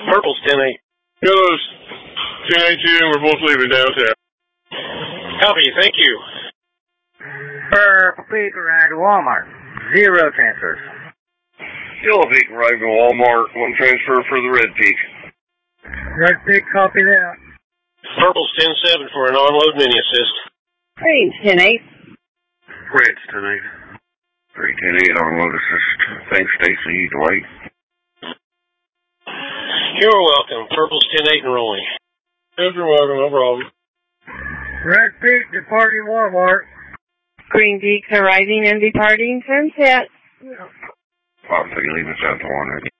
Purple's 10-8. Yellow's 10-8-2, we're both leaving downtown. Copy, thank you. Purple Peak ride to Walmart. 0 transfers. Yellow Peak arrived at Walmart. 1 transfer for the Red Peak. Red Peak, copy that. Purple's 10-7 for an on-load mini assist. Green's 10-8. Red's 10-8. 3-10-8 on load assist. Thanks, Stacy. Dwight. You're welcome. Purple's 10-8 and rolling. Yes, you're welcome. No problem. Red Peak departing Walmart. Green Peak arriving and departing Sunset. Obviously, leave us out to 100.